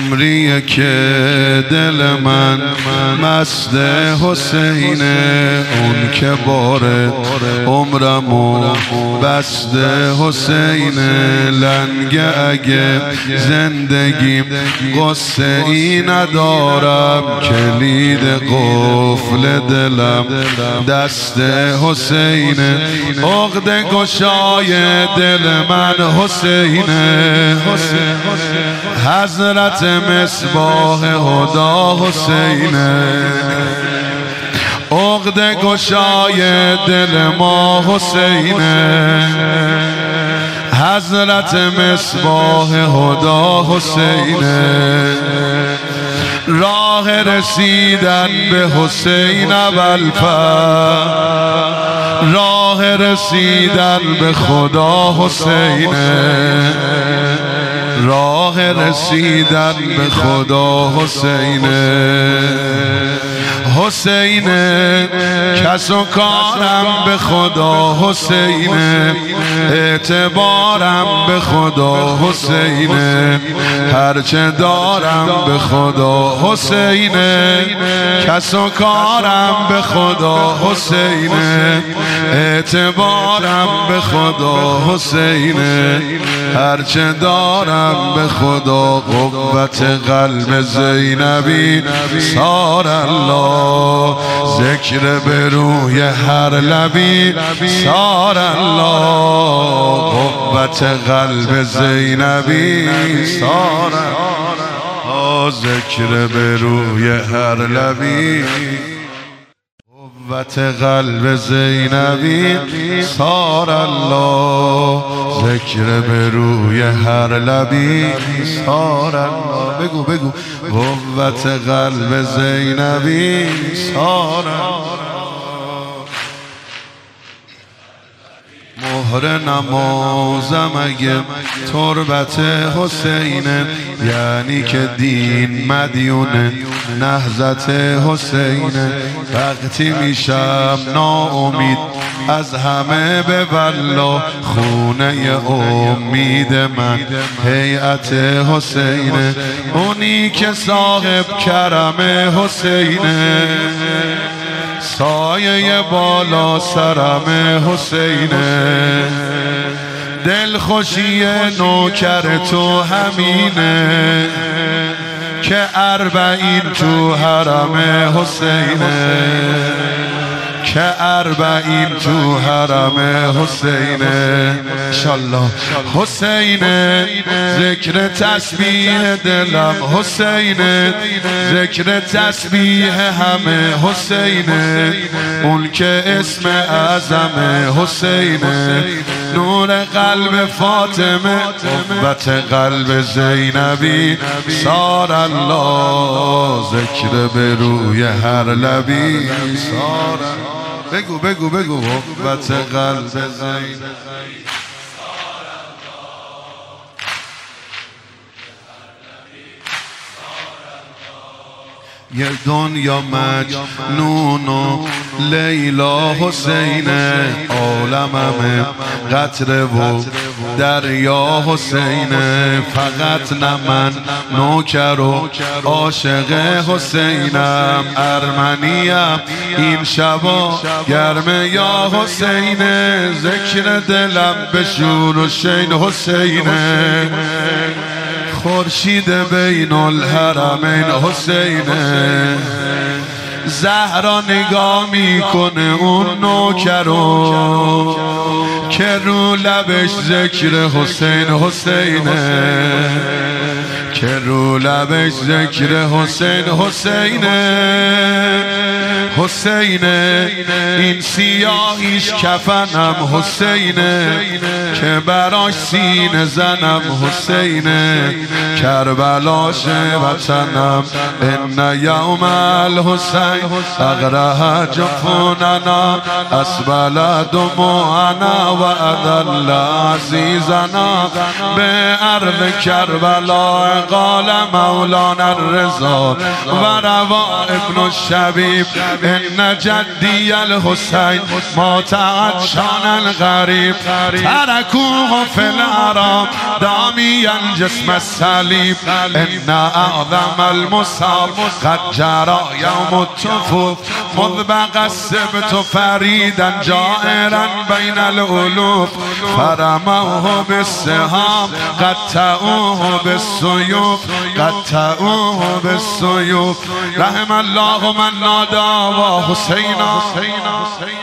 عمریه که دل من مست حسینه، اون که باره عمرمو بست حسینه. لنگه اگه زندگیم قصه ای ندارم، کلید قفل دلم دست حسینه. عقده گشای دل من حسینه، حضرت مصباح هدا حسینه. عقده گشای دل ما حسینه، حضرت مصباح هدا حسینه. راه رسیدن به حسین ابوالفضل، راه رسیدن به خدا حسینه، راه رسیدن به خدا حسینه. حسینه کس و کارم به خدا حسینه، اعتبارم به خدا حسینه، هرچه دارم به خدا حسینه. کس و کارم به خدا حسینه، اعتبارم به خدا حسینه، هرچه دارم به خدا. قوت قلب زینبی سار الله، ذکر به روی هر لبی سار الله. قوت قلب زینبی سار الله، ذکر به روی هر لبی. قوت قلب زینبی سار الله، ذکر به روی هر لبی سار الله. بگو بگو. قوت قلب زینبی سار الله. مهر نمازم اگه تربت حسینه، یعنی که دین مدیونه نهضت حسینه. وقتی میشم ناامید از همه به والله، خونه امید من هیئت حسینه. اونی که صاحب کرم حسینه، سایه بالا سرم حسینه. دل خوشی نوکر تو همینه، که 40 تو حرم حسینه، که 40 تو حرم حسینه. انشالله حسینه ذکر تسبیح دلم حسینه، ذکر تسبیح همه حسینه. اون که اسم اعظم حسینه، نور قلب فاطمه. قوت قلب زینبی سار الله، ذکر به روی هر لبی سار. بگو بگو بگو. قوت قلب زینبی یه دنیا مجنون و لیلا حسینه، عالمم قطره و دریا حسینه. فقط نه من نوکر و عاشق حسینم، ارمنیم این شبا گرم یا حسینه. ذکر دلم به شور و شین حسینه، خورشید بین الحرمین حسینه. زهرا نگاه میکنه اون نوکرو، که رو لبش ذکر حسین حسینه، که رو لبش ذکر حسین حسینه. حسینه این سیاهیش کفنم حسینه، که براش سینه زنم حسینه. کربلاش وطنم ان یوم الحسین، اغرها جفوننا اسبل دموعنا و اذل عزیزنا. به ارض کربلا قال مولانا الرضا و روا ابن الشبیب ان جدی الحسین مات عطشانا غریب ترکوه فی العرام دامیا جسم الصلیب ان اعظم المصاب قد جرى یوم التفوت مذ بقى السبت فریدا جائرا بین الالوف فرموه بالسهام قطعوه بالسيوف قطعوه بالسيوف رحم الله من نادى وحسینا